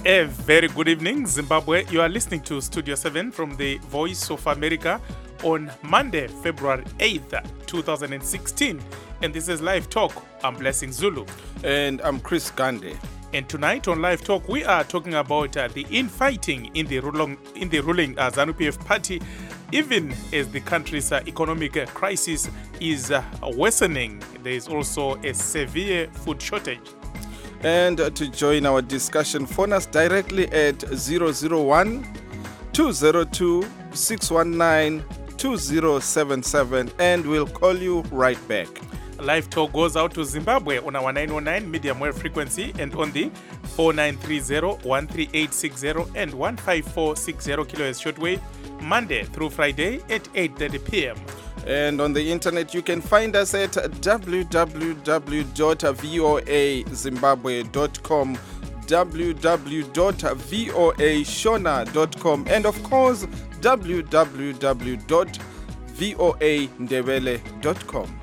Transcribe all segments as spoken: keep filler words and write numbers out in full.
A very good evening, Zimbabwe. You are listening to Studio seven from the Voice of America on Monday, February eighth, twenty sixteen. And this is Live Talk. I'm Blessing Zulu. And I'm Chris Gande. And tonight on Live Talk, we are talking about uh, the infighting in the ruling, in the ruling uh, ZANU P F party, even as the country's uh, economic uh, crisis is uh, worsening. There is also a severe food shortage. And to join our discussion, phone us directly at zero zero one, two zero two, six one nine, two zero seven seven and we'll call you right back. Live Talk goes out to Zimbabwe on our nine oh nine medium wave frequency and on the four nine three zero, one three eight six zero and one five four six zero kilohertz shortwave, Monday through Friday at eight thirty p.m. And on the internet, you can find us at w w w dot voa zimbabwe dot com, w w w dot voa shona dot com, and of course, w w w dot voa ndebele dot com.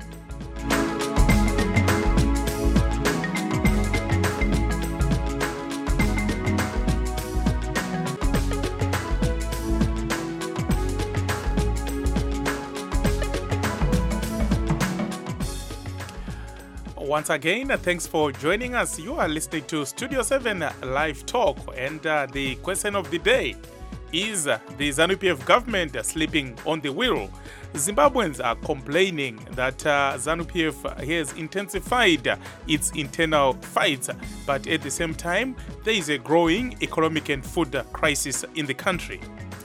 Once again, thanks for joining us. You are listening to Studio seven Live Talk, and uh, the question of the day is uh, the ZANU P F government sleeping on the wheel. Zimbabweans are complaining that uh, ZANU P F has intensified uh, its internal fights, but at the same time, there is a growing economic and food crisis in the country.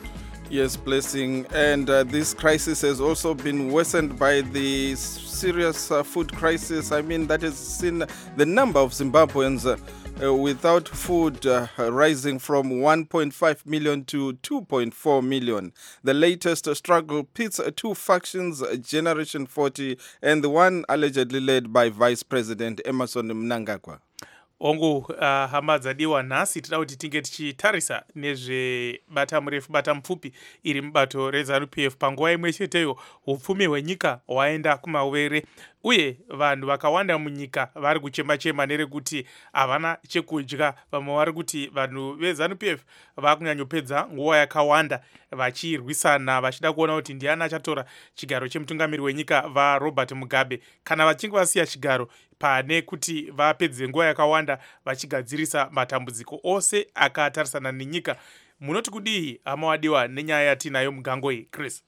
Yes, Blessing. And uh, this crisis has also been worsened by the serious uh, food crisis. I mean, that has seen the number of Zimbabweans uh, uh, without food uh, rising from one point five million to two point four million. The latest struggle pits two factions, Generation forty and the one allegedly led by Vice President Emmerson Mnangagwa. Ongu uh, hama dzadiwa nhasi tida kuti tinge tichitarisa nezvebata murefu bata mupfupi iri mubato reZANU P F. Panguva imwe cheteyo upfumi hwenyika hwaenda kumawere uye vanhu vakawanda munyika vari kuchema-chema nerekuti havana chekudya. Vamwe vari kuti vanhu veZANU P F vakunyanyopedza nguva yakawanda vachirwisana vachida kuona kuti ndiani achatora chigaro chemutungamiri wenyika vaRobert Mugabe kana vachinge vasiya chigaro pane kuti vapedze nguva yakawanda vachigadzirisa matambudziko ose akatarisana nenyika. Munoti kudii hama wadiwa nenyaya yatinayo mugango iyi, Chris?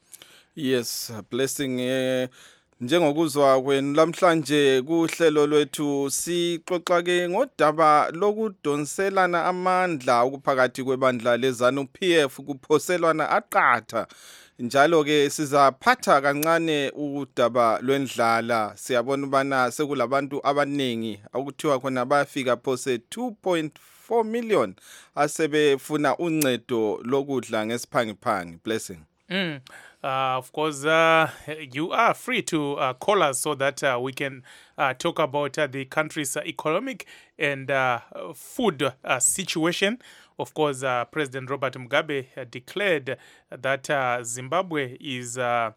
Yes, Blessing. Uh... Njengokuzwa kwenu lamhlanje kuhlelo lwethu sixoxa ke ngodaba lokudonselana amandla ukuphakathi kwebandla leZANU P F kuphoselwana aqatha. Njalo ke sizaphatha kancane udaba lwendlala. Siyabona ubana sekulabantu abanengi ukuthiwa khona bayafika phose two point four million asebefuna uncedo lokudla ngesiphangiphangi. Blessing. Mm. Uh, of course, uh, you are free to uh, call us so that uh, we can uh, talk about uh, the country's uh, economic and uh, food uh, situation. Of course, uh, President Robert Mugabe uh, declared that uh, Zimbabwe is uh,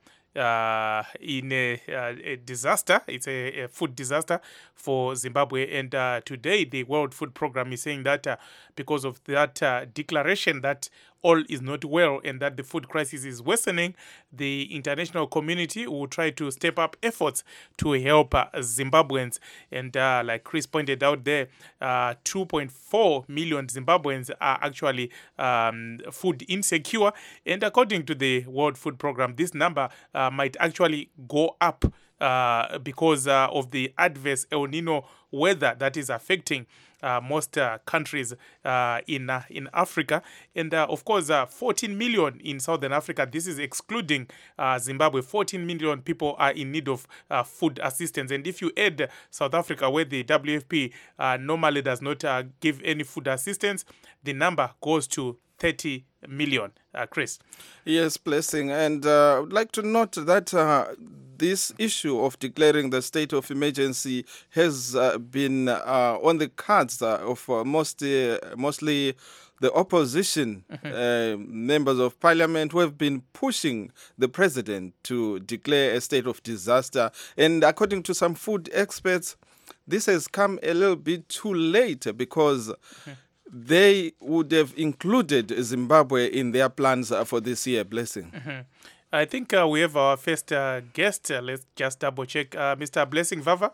uh, in a, uh, a disaster. It's a, a food disaster for Zimbabwe. And uh, today, the World Food Programme is saying that uh, because of that uh, declaration that all is not well and that the food crisis is worsening, the international community will try to step up efforts to help uh, Zimbabweans. And uh, like Chris pointed out there, uh, two point four million Zimbabweans are actually um, food insecure. And according to the World Food Programme, this number uh, might actually go up uh, because uh, of the adverse El Nino weather that is affecting Uh, most uh, countries uh, in uh, in Africa, and uh, of course uh, fourteen million in Southern Africa. This is excluding uh, Zimbabwe. fourteen million people are in need of uh, food assistance, and if you add South Africa, where the W F P uh, normally does not uh, give any food assistance, the number goes to thirty million. Uh, Chris. Yes, Blessing. And uh, I would like to note that uh, this issue of declaring the state of emergency has uh, been uh, on the cards uh, of uh, most, uh, mostly the opposition uh, members of parliament who have been pushing the president to declare a state of disaster. And according to some food experts, this has come a little bit too late because they would have included Zimbabwe in their plans uh, for this year, Blessing? Mm-hmm. I think uh, we have our first uh, guest. Uh, let's just double check. Uh, Mister Blessing Vava?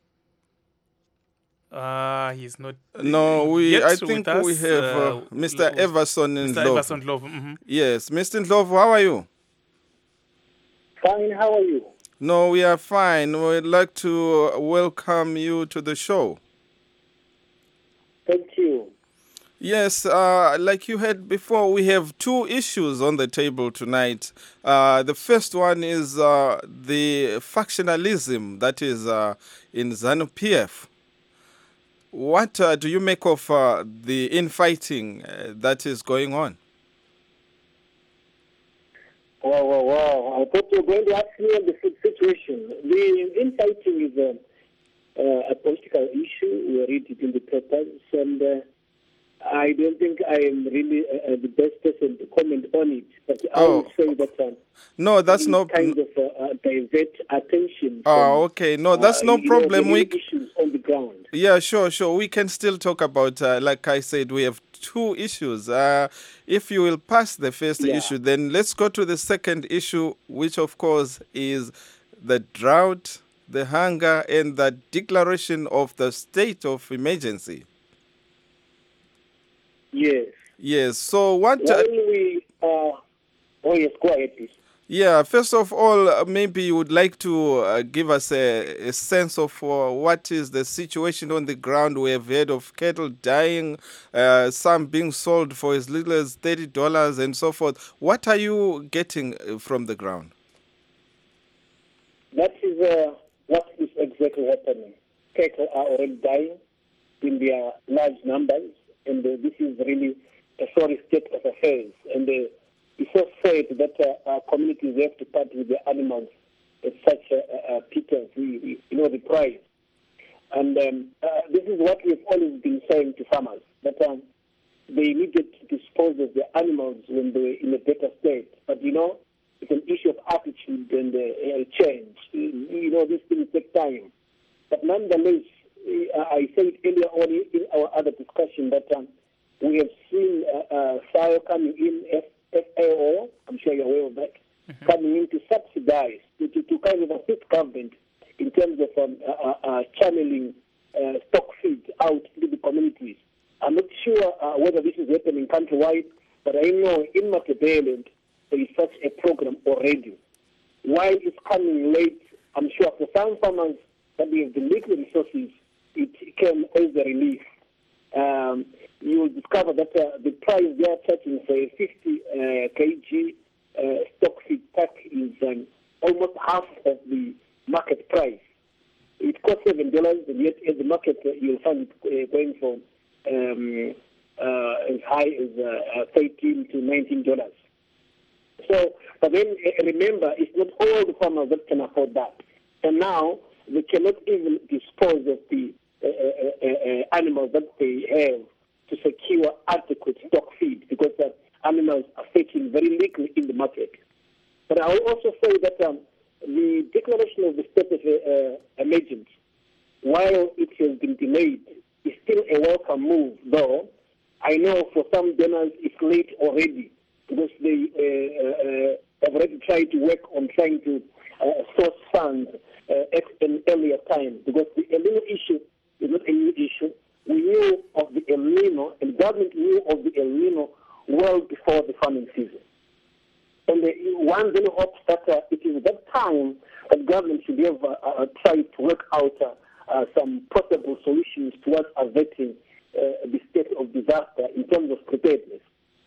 Uh, he's not No, we. yet I think with us. we have uh, Uh, Mister Lo- Everson Mister Ndlovu. Everson Ndlovu. Mm-hmm. Yes, Mister Ndlovu, how are you? Fine, how are you? No, we are fine. We'd like to uh, welcome you to the show. Thank you. Yes, uh, like you heard before, we have two issues on the table tonight. Uh, the first one is uh, the factionalism that is uh, in ZANU-P F. What uh, do you make of uh, the infighting uh, that is going on? Wow, wow, wow. I thought you were going to ask me on the si- situation. The infighting is a, uh, a political issue. We read it in the papers, and uh, I don't think I am really uh, uh, the best person to comment on it. But I Oh. will say that uh, No, that's these no. kind of uh, uh, divert attention. Oh, from, okay. No, that's uh, no you know, the problem. real We issues on the ground. Yeah, sure, sure. We can still talk about, uh, like I said, we have two issues. Uh, if you will pass the first Yeah. issue, then let's go to the second issue, which of course is the drought, the hunger, and the declaration of the state of emergency. Yes. Yes. So what? Uh, When we, uh, oh yes, go ahead, please. yeah. First of all, uh, maybe you would like to uh, give us a, a sense of uh, what is the situation on the ground. We have heard of cattle dying, uh, some being sold for as little as thirty dollars, and so forth. What are you getting uh, from the ground? That is uh, what is exactly happening. Cattle are already dying in their large numbers, and uh, this is really a sorry state of affairs. And uh, it's so sad that uh, our communities have to part with their animals at such a, a, a pittance, we, we, you know, the price. And um, uh, this is what we've always been saying to farmers, that um, they needed to dispose of their animals when they were in a better state. But, you know, it's an issue of attitude and uh, uh, change. You know, these things take time. But nonetheless, uh, I said earlier on in our other discussion that um, we have seen uh, uh, fire coming in, F A O, I'm sure you're aware of that, mm-hmm. coming in to subsidize, to, to, to kind of assist government in terms of um, uh, uh, channeling uh, stock feed out to the communities. I'm not sure uh, whether this is happening countrywide, but I know in Matabeleland there is such a program already. While it's coming late, I'm sure for some farmers that we have the liquid resources, it came as a relief. Um, you will discover that uh, the price they are charging for a fifty uh, kilograms uh, stock feed pack is um, almost half of the market price. It costs seven dollars, and yet at the market uh, you'll find it uh, going for um, uh, as high as uh, thirteen to nineteen dollars. So, but then uh, remember, it's not all the farmers that can afford that. And now they cannot even dispose of the uh, uh, uh, animals that they have to secure adequate stock feed, because the animals are fetching very little in the market. But I will also say that um, the declaration of the state of uh, emergency, while it has been delayed, is still a welcome move, though I know for some donors it's late already, because they uh, uh, have already tried to work on trying to uh, source funds uh, at an earlier time, because the El Nino issue is not a new issue. We knew of the El Nino, and the government knew of the El Nino well before the farming season. And uh, one then hopes that uh, it is that time that government should have uh, uh, tried to work out uh, uh, some possible solutions towards averting uh, the state of disaster in terms of preparedness.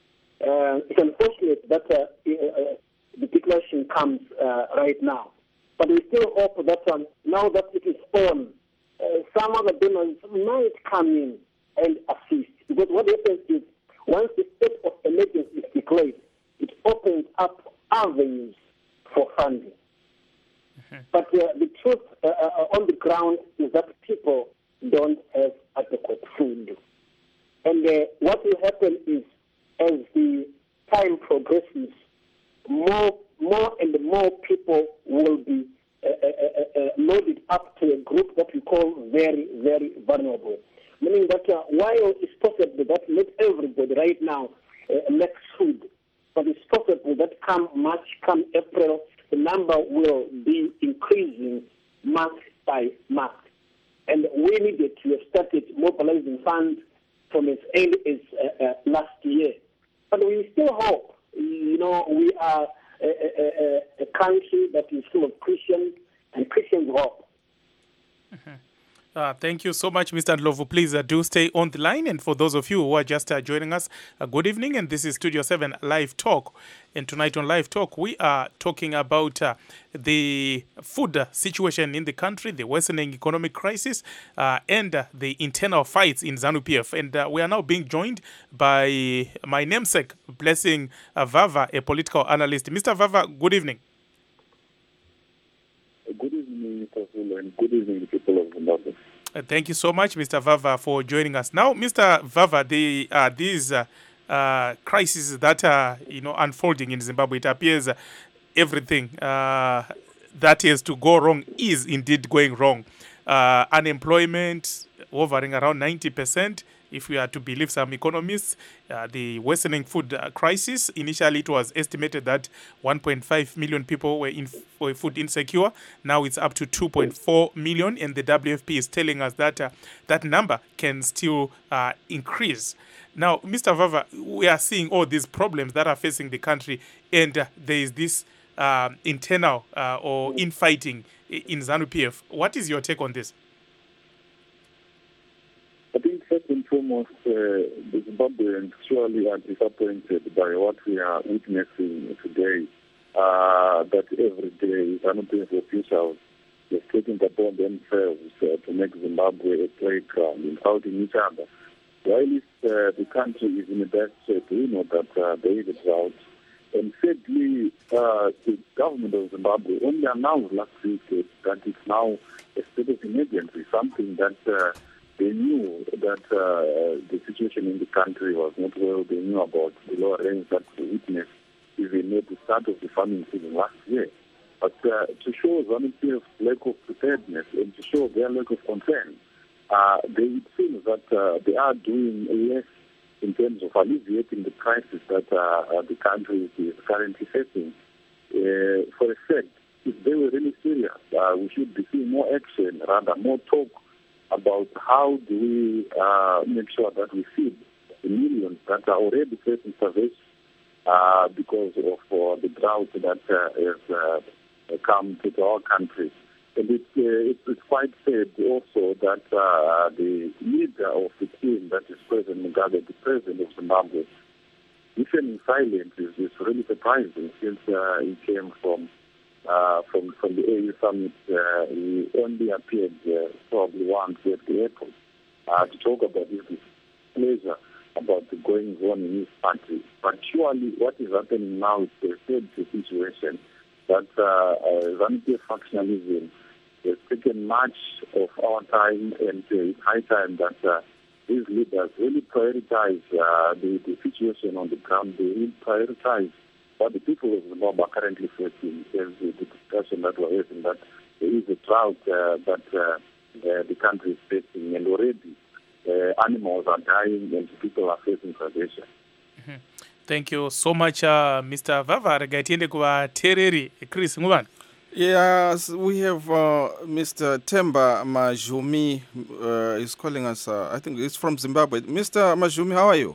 Uh, it's unfortunate that uh, uh, the declaration comes uh, right now. But we still hope that um, now that it is on, uh, some other donors might come in and assist. Because what happens is, once the state of emergency is declared, it opens up avenues for funding. Mm-hmm. But uh, the truth uh, uh, on the ground is that people don't have adequate food. And uh, what will happen is, as the time progresses, more, more and more people will be uh, uh, uh, uh, loaded up to a group that we call very, very vulnerable. meaning that uh, while it's possible that not everybody right now uh, makes food, but it's possible that come March, come April, the number will be increasing month by month. And we needed to have started mobilizing funds from as early as uh, uh, last year. But we still hope. You know, we are a, a, a, a country that is full of Christians, and Christians hope. Mm-hmm. Uh, thank you so much, Mister Ndlovu. Please uh, do stay on the line. And for those of you who are just uh, joining us, uh, good evening. And this is Studio seven Live Talk. And tonight on Live Talk, we are talking about uh, the food situation in the country, the worsening economic crisis, uh, and uh, the internal fights in ZANU-P F. And uh, we are now being joined by my namesake, Blessing uh, Vava, a political analyst. Mister Vava, good evening. Good evening, Mister Zulu, and good evening, people of Zimbabwe. Uh, thank you so much, Mister Vava, for joining us. Now, Mister Vava, the uh, these uh, uh, crises that are you know unfolding in Zimbabwe, it appears uh, everything uh, that is to go wrong is indeed going wrong. Uh, unemployment hovering around ninety percent. If we are to believe some economists, uh, the worsening food uh, crisis, initially it was estimated that one point five million people were, in, were food insecure. Now it's up to two point four million, and the W F P is telling us that uh, that number can still uh, increase. Now, Mister Vava, we are seeing all these problems that are facing the country, and uh, there is this uh, internal uh, or infighting in ZANU-P F. What is your take on this? I think first and foremost, uh, the Zimbabweans surely are disappointed by what we are witnessing today. Uh, that every day, ZANU-P F officials are taking it upon themselves uh, to make Zimbabwe a playground, insulting each other. While uh, the country is in a bad shape, we know that uh, there is a drought. And sadly, uh, the government of Zimbabwe only announced last week that it's now a state of emergency, something that uh, they knew that uh, the situation in the country was not well. They knew about the lower rains that we witnessed even at the start of the farming season last year. But uh, to show ZANU-P F's lack of preparedness and to show their lack of concern, uh, they it seems that uh, they are doing less in terms of alleviating the crisis that uh, the country is currently facing. Uh, for a fact, if they were really serious, uh, we should be seeing more action, rather more talk about how do we uh, make sure that we feed the millions that are already facing starvation uh, because of uh, the drought that uh, has uh, come to our country. And it, uh, it's, it's quite sad also that uh, the leader of the team, that is President Mugabe, the president of Zimbabwe, even in silence is, is really surprising since uh, he came from Uh, from, from the A U summit. Uh, he only appeared uh, probably once at the airport uh, to talk about his displeasure about the goings on in his country. But surely what is happening now is a sad situation that uh, uh, ZANU-P F factionalism has taken much of our time, and uh, it's high time that uh, these leaders really prioritize uh, the, the situation on the ground. They really prioritize what the people of Zimbabwe are currently facing. There's the discussion that we're having that there is a drought uh, that uh, uh, the country is facing, and already uh, animals are dying and people are facing starvation. Mm-hmm. Thank you so much, uh, Mister Vava. Regatiende kuva tereri Chris Ngubani. Yes, we have uh, Mister Temba Majumi uh, is calling us. Uh, I think he's from Zimbabwe. Mister Majumi, how are you?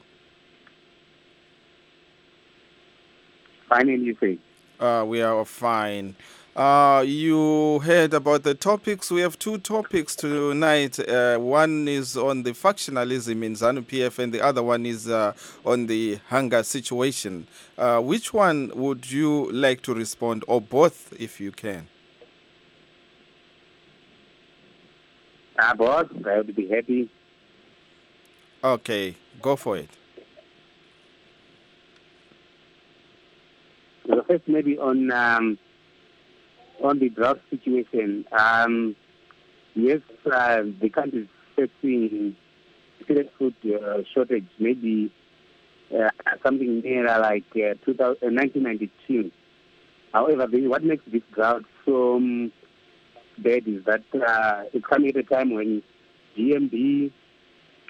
Fine, and you say? Uh, we are fine. Uh, you heard about the topics. We have two topics tonight. Uh, one is on the factionalism in ZANU-P F, and the other one is uh, on the hunger situation. Uh, which one would you like to respond, or both, if you can? Uh, both. I would be happy. Okay, go for it. So first, maybe on um, on the drought situation. Um, yes, uh, the country is facing serious food uh, shortage. Maybe uh, something near like uh, two thousand, nineteen ninety-two. However, the, what makes this drought so um, bad is that uh, it's coming at a time when G M B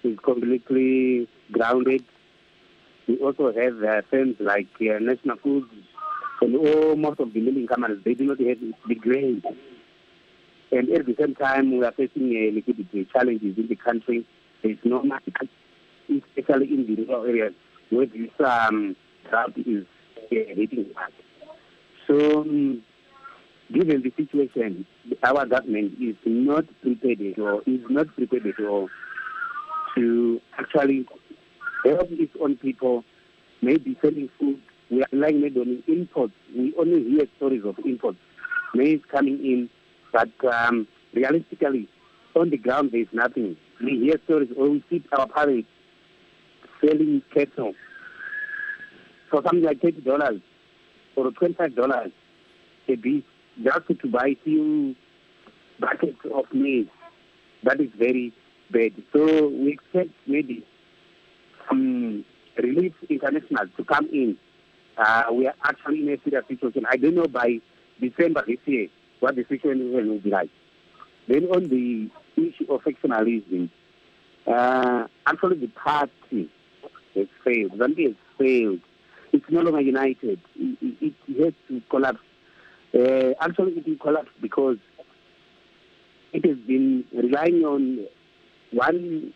is completely grounded. We also have uh, firms like uh, National Foods and all, most of the milling companies, they do not have the grain. And at the same time, we are facing uh, liquidity challenges in the country. There is no market, especially in the rural areas where this um, drought is uh, hitting us. So, um, given the situation, our government is not prepared at all, is not prepared at all to actually help its own people, maybe selling food. We are relying maybe on imports. We only hear stories of imports. Maize coming in, but um, realistically, on the ground there is nothing. We hear stories, or we see our parents selling cattle for something like thirty dollars or twenty-five dollars a beast, just to buy a few buckets of maize. That is very bad. So we expect maybe some relief international to come in. Uh, we are actually in a serious situation. I don't know by December this year what the situation will be like. Then on the issue of factionalism, uh, actually the party has failed. Zambia has failed. It's no longer united. It, it, it has to collapse. Uh, actually, it will collapse because it has been relying on one,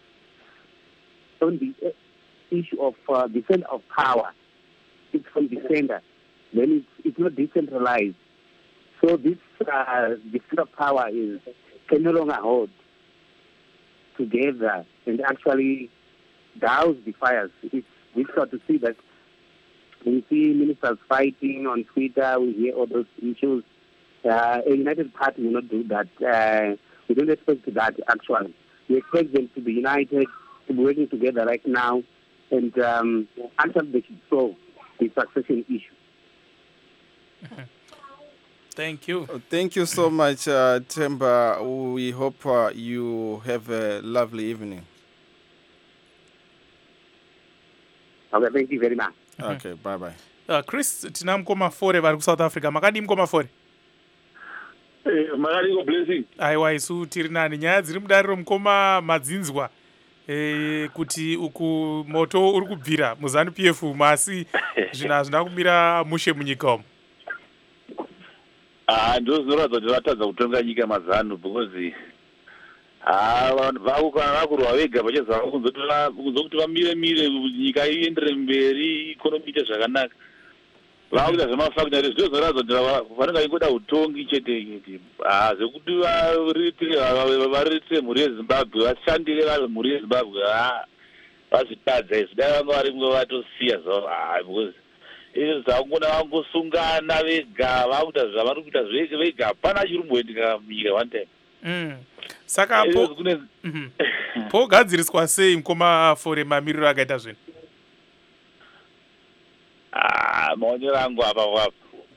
on the issue of uh, the center of power. It's from the center. Then it's, it's not decentralized. So this, uh, the center of power is can no longer hold together and actually douse the fires. It's difficult to see that. We see ministers fighting on Twitter. We hear all those issues. Uh, a united party will not do that. Uh, we don't expect that, actually. We expect them to be united, to be working together right now, and um, actually they should solve the succession issue. Thank you. Thank you so much, uh, Themba. We hope uh, you have a lovely evening. Okay, thank you very much. Okay, bye bye. Uh, Chris, tina mkoma fore vari South Africa. Makadi mkoma fore? Eh, makadi go blessing. Aiwa, isu tiri nani nyaya dziri mudariro mukoma madzinzwa. Eh, kuti uku moto uri kubvira muZANU P F masi zvinhu hazvina kumira mushe munyika umu. Ah, ndozinoratidza kuti vatadza kutonga nyika maZANU because ah vanhu vavo kana vakurwa vega vachizva kunzokuti vamire mire nyika iendere mberi ikonomi ite zvakanaka. Vakuita zvemafactory ndozinoratidza kuti vanenge vaingoda utongi chete. Ah, zvekuti variritire mhuri yeZimbabwe, vashandire vanhu mhuri yeZimbabwe, ah vazvitadza izvi. Dai vanga varimwo vatosiya zvavo. Ah, because izvi zvakungona vangosungana vega vakuita zvavari kuita vega. Hapana chiri kumboitika munyika one time. Mm. Saka po mm -hmm. po gadziriswa sei mukoma fore mamiriro akaita zvinhu? Ah, maonero angu apa wapo.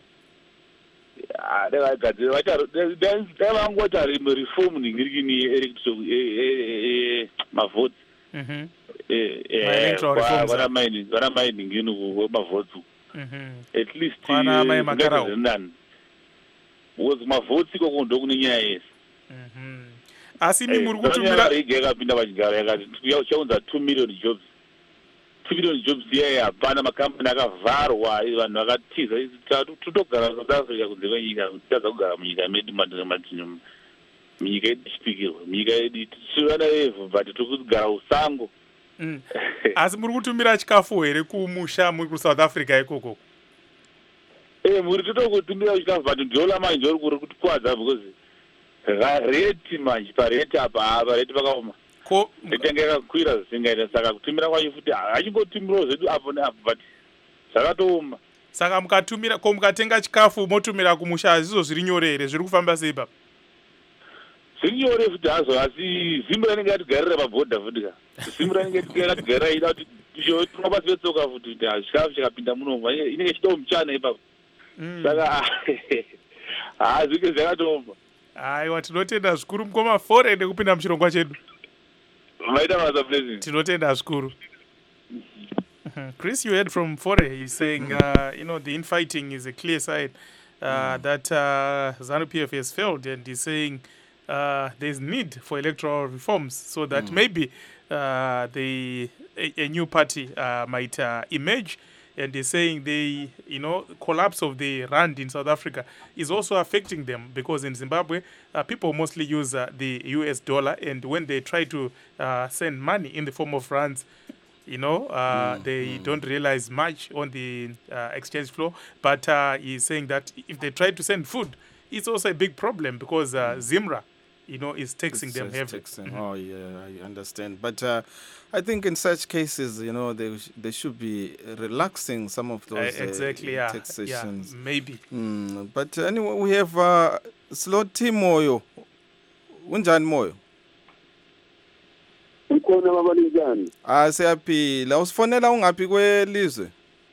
Ah, dai gadzira vaita dai vangota reform ningirikini electoral mavotes. Mhm. Eh eh vana maini vana maini ngini mavotes. Mhm. At least vana mai makarao. Because mavotes ko ndo kunyanya yesi. Mhm. Asi ni muri kutumira igeka pinda vachigara yakati yachaunza two million jobs. two million jobs here hapana, makampani akavharwa, vanhu vakatiza tutogara South Africa kunze kwenyika, tadza kugara munyika medu matinhu munyika yedu ichipikirwa, munyika yedu tivana evhu but tikugara usango. Mm. Asi muri kutumira chikafu here kumusha muri kuSouth Africa ikoko? Eh, muri totokutumira chikafu but ndiola manje ndori kuri kutikwadza because rate manje parate apa parate pakaoma. Ko nditengeka kukwira zvisingaita, saka kutumira kwacho futi achingotumirawo zvedu apo neapo but zvakatooma. Saka mukatumira ko mukatenga chikafu motumira kumusha izvo zviri nyore here, zviri kufamba sei baba? Zviri nyore futi hazvo, asi Zimba inenge yatigarira pabhodha futi ka. Zimba inenge yatigarira ida kuti tinopa pasi petsoka futi kuti chikafu chikapinda munomu inenge ichidawo muchana ipapo. Saka hazvike zvakatooma. Aiwa, tinotenda zvikuru mukoma fore nekupinda muchirongwa chedu. Maita masa blessing. Tinotenda zvikuru. Chris, you heard from Fore. He's saying, uh, you know, the infighting is a clear sign uh, mm. that uh, ZANU P F has failed, and he's saying uh, there's need for electoral reforms so that maybe uh, the a, a new party uh, might uh, emerge. And they're saying the you know collapse of the rand in South Africa is also affecting them because in Zimbabwe uh, people mostly use uh, the U S dollar, and when they try to uh, send money in the form of rands, you know uh, mm, they mm. don't realize much on the uh, exchange flow. But uh, he's saying that if they try to send food, it's also a big problem because uh, Zimra, you know, is taxing It's them just heavily. taxing. Mhm. Oh yeah, I understand. But uh, I think in such cases, you know, they sh- they should be relaxing some of Uh, those uh, exactly, yeah, yeah, taxations. maybe. Mm, but anyway, we have uh, Sloti Moyo. Unjani Moyo? Ukhona baba linjani? Ah, siyaphila. Usifonela ungaphi kwelizwe?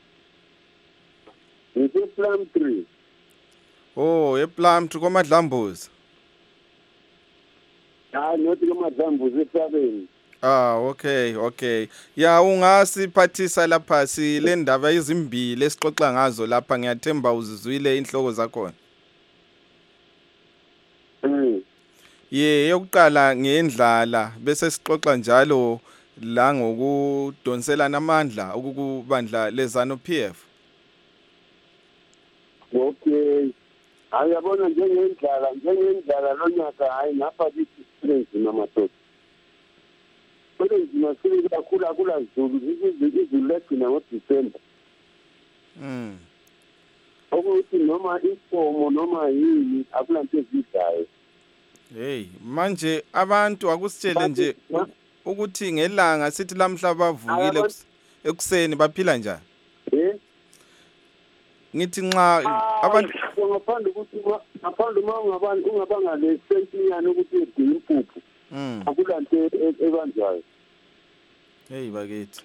Ngise Plum Tree. Oh, ePlumtree kwaMadlambuzi. Hayi nothi kwaMadlambuzi esabeni. Ah, okay, okay. Ya ungasiphathisa lapha sile ndaba ezimbili esixoxa ngazo lapha, ngiyathemba uzizwile inhloko zakhona. Mm. Ye yokuqala ngendlala bese sixoxa njalo la ngokudonselana amandla ukubandla lezano P F. Okay. Ayabona njengendlala njengendlala lonyaka hayi ngapha kithi strength namadoda. Kodwa nzima sile kakhulu akula zulu izulu legcina ngoDisemba. Mm. Ukuthi noma ifomo noma yini akulanto ezidlayo. Hey, manje abantu akusitshele nje u- ukuthi ngelanga sithi lamhla bavukile eks- ekuseni baphila njani. Eh? Ngithi nxa abantu ngaphandle ukuthi ngaphandle uma ungabani ungabanga le sentinyana ukuthi edinga impuphu mm. akulanto ebanjwayo. Hey bakithi.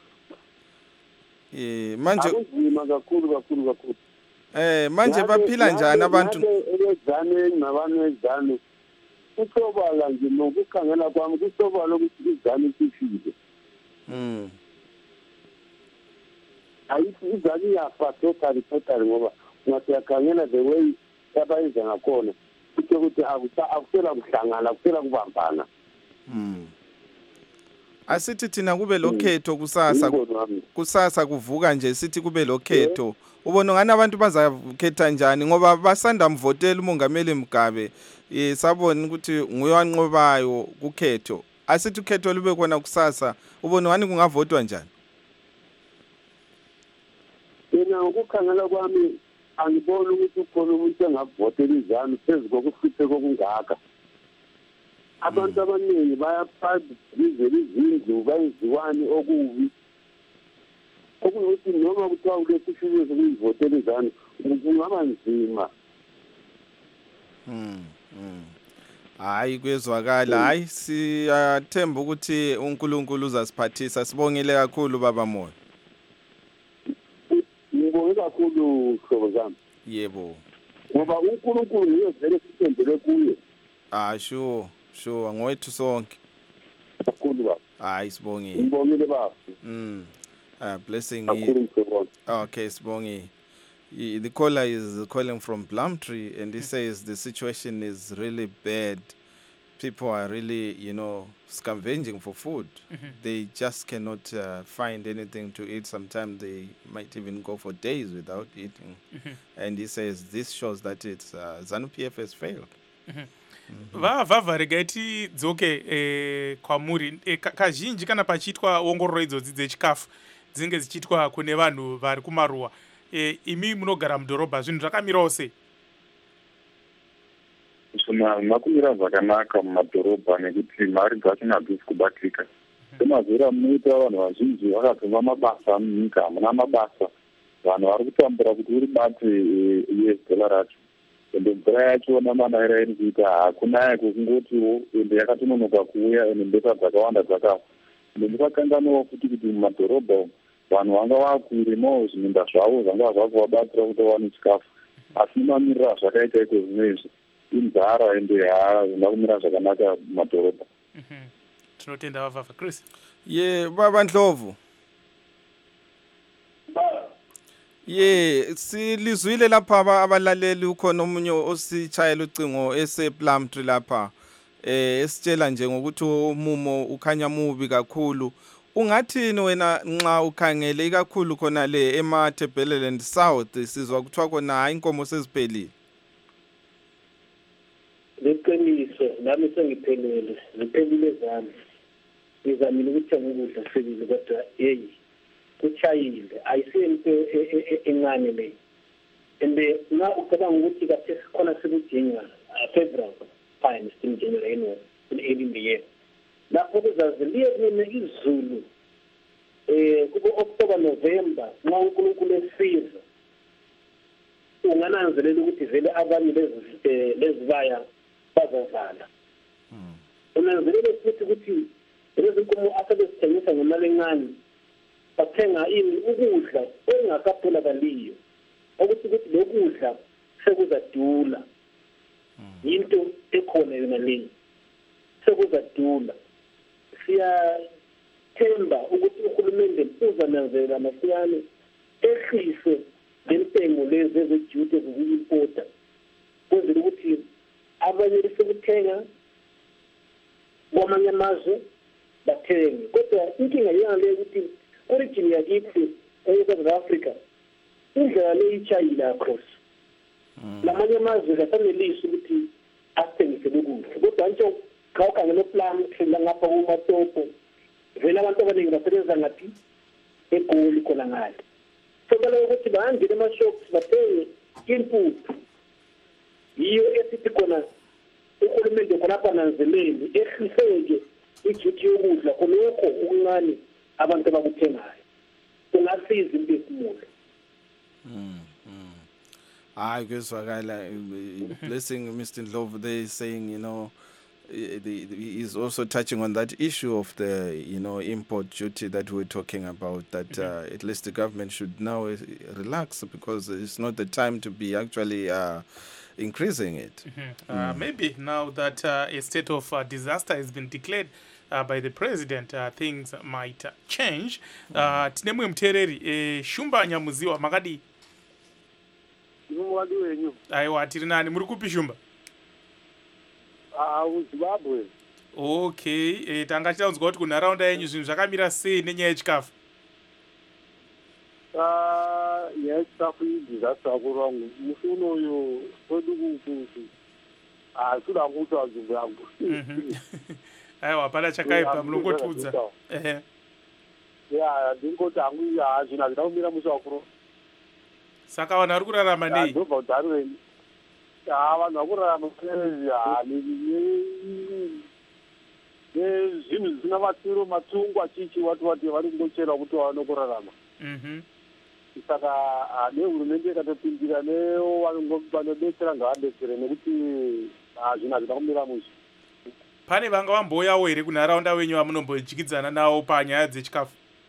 Eh manje Akunzima kakhulu kakhulu kakhulu. eh manje baphila njani abantu? Ezane nabantu ezane. Kusobala nje nokukhangela kwami kusobala ukuthi izane sifile. Mm. Ayithi izane yafa totally totally ngoba ngathi yakhangela the way abayiza ngakhona. Kuthe ukuthi akusela kuhlangana akusela kubambana. Mm. Asithi thina kube lokhetho kusasa Umbono wami. kusasa kuvuka nje sithi kube lokhetho. Ubona ngani abantu bazakhetha njani ngoba basanda mvotela umongameli Mugabe. Eh sabona ukuthi nguyanqobayo kukhetho. Asithi ukhetho lube khona kusasa. Ubona ngani kungavotwa njani? Yena ukukhangela kwami angiboni ukuthi ukhona umuntu engavotela izanu phezu kokuhluphe kokungaka. Abantu abaningi bayaphathizela izindlu bayiziwani okubi. Okunokuthi noma kuthiwa kulesifiliso kuyivotela izanu kungaba nzima. Mm. Mm. Hayi kwezwakala. Hayi siyathemba ukuthi uNkulunkulu uzasiphathisa. Sibongile kakhulu baba Moyo. Ngibonge kakhulu hlobo zami. Yebo. Ngoba uNkulunkulu nguye vele sithembele kuye. Ah sure, sure ngowethu sonke. Kakhulu baba. Hayi sibongile. Ngibongile baba. Mm. Uh, blessing. Kakhulu msebenzi. Okay, Sibongi. He- The caller is calling from Plumtree, and he says the situation is really bad. People are really, you know, scavenging for food. They just cannot uh, find anything to eat. Sometimes they might even go for days without eating. And he says this shows that it's uh, ZANU P F has failed. vavhavharika iti dzoke eh, kwamuri eh, ka- kazhinji kana pachiitwa ongororo idzodzi dzechikafu dzinenge dzichiitwa kune vanhu vari kumaruwa, eh, imi munogara mudhorobha zvinhu zvakamirawo sei? Zvona makumira zvakanaka mumadhorobha nekuti mari dzacho hadzisi kubatika. Semazera munoita vanhu vazhinji vakatoma mabasa munyika, hamuna mabasa. Vanhu vari kutambura kuti uri bate U S dollar racho. Ende mvura yacho namanayira iri kuita hakuna yako kungotiwo ende yakatononoka kuuya ende mbesa dzakawanda dzakafa. Ende musakanganwawo futi kuti mumadhorobha umu vanhu vanga vakuremawo zviminda zvavo zvanga zvakuvabatsira kuti vawane chikafu. Asi mamirira zvakaita iko zvimwe izvi inzara ende hazvina kumira zvakanaka mumadhorobha. Mhm. Tinotenda vavhavha. Chris? Ye baba Ndlovu. Ye silizwile lapha aba- abalaleli ukhona omunye ositshayela ucingo ese Plumtree lapha eh esitshela nje ngokuthi umumo ukhanya mubi kakhulu. Ungathini wena nxa ukhangele ikakhulu khona le eMatabeleland South sizwa kuthiwa khona inkomo seziphelile? Leqiniso nami sengiphelele, ngiphelile zami. Ngizamile ukuthenga ukudla sebile kodwa hey kuchayile ayisento encane le. Ende na ucabanga ukuthi kahle khona sekudinga February fine still January anyway in the year. Lapho kuzaziliye kune izulu eh kubo October November nxa uNkulunkulu esiza ungananzelela ukuthi vele abanye lezi lezibaya bazavala. Unanzelela futhi ukuthi lezi nkomo asebesithengisa ngemali encane bathenga ini ukudla okungakaphela kaliyo ukuthi ukuthi lokudla sekuzadula. Into ekhona yona le sekuzadula. Siyathemba ukuthi uhulumende uzananzelela masinyane ehlise lentengo lezi ezeduty zokuimporta kwenzela ukuthi abanye besekuthenga kwamanye amazwe bathenge. Kodwa inkinga yale ukuthi origin yakithi eSouth Africa indlela le ichayila across lamanye amazwe kafanelisi ukuthi athengise lokudla. Kodwa nje khawuka ngeloplan phela ngapha kuMatopo vele abantu abaningi basebenza ngathi eGoli khona ngale. So bala ukuthi bahambile ama-shops bathenge input yiyo esithi khona uhulumende khonapha nanzeleli ehliseke ijuthi yokudla khonokho okuncane abantu abakuthengayo kungasiza into esimulo. I guess Wakala blessing Mister Ndlovu there saying, you know, the, the, he's also touching on that issue of the, you know, import duty that we're talking about, that mm-hmm. uh, at least the government should now relax because it's not the time to be actually uh, increasing it. Mm-hmm. Uh, mm. Maybe now that uh, a state of uh, disaster has been declared uh, by the president, uh, things might uh, change. Tinemwe mtereri, Shumba Nyamuziwa, Magadi. Aiwa tiri nani muri kupi Shumba? Ah uZimbabwe. Okay, eh tangachita unzwa kuti kunharaunda yenyu zvinhu zvakamira sei nenyaya yechikafu? Ah yechikafu disaster akurangu. Musi unoyo kwedu kuku. Ah suda nguta Zimbabwe. Mhm. Aiwa pala chakaipa mulongotudza. Eh. Ya ndingoti angu ya zvina zvinomira musi wakuro. Saka vanhu vari kurarama nei? Ndobva utarire. Ah vanhu vari kurarama nei nezvinhu zvisina matiro matungu achichi wati wati vari kungochera kuti vaone kurarama. Mhm. Saka nehurumende ikatopindira nevanodetsera ngavadetsere nekuti zvinhu hazvina kumira mushe. Pane vanga vamboyawo here kunharaunda wenyu vamunombodyidzana nawo panyaya dzechikafu?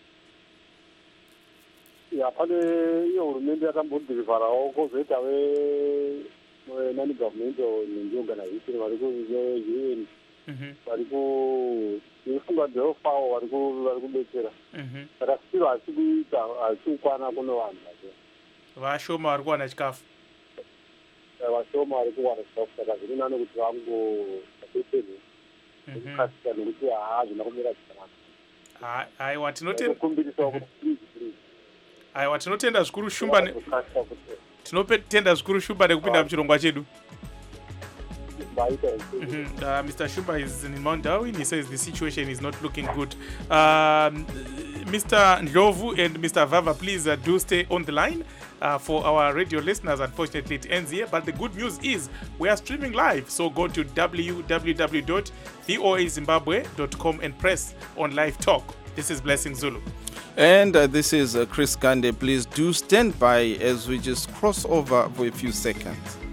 Ya pane iyo hurumende yakambodhirivharawo kozoita wenani government organization vari ku-U N vari kufunga dheofawo vari kudetsera. Saka siro hasi kuita hasi kukwana kuno vanhu vashoma vari kuwana chikafu. Vashoma vari kuwana chikafu saka zviri nani kuti vangodetserwe nekukasika nekuti haa zvina kumira zvakanaka. Aiwa tinotenda kumbirisawo kuti aiwa tinotenda zvikuru Shumba ne tinotenda zvikuru Shumba nekupinda muchirongwa chedu. Uh, Mister Shumba is in Mount Darwin. He says the situation is not looking good. Um, Mister Ndlovu and Mister Vava, please uh, do stay on the line uh, for our radio listeners. Unfortunately, it ends here. But the good news is we are streaming live. So go to w w w dot voa zimbabwe dot com and press on live talk. This is Blessing Zulu. And uh, this is uh, Chris Gande. Please do stand by as we just cross over for a few seconds.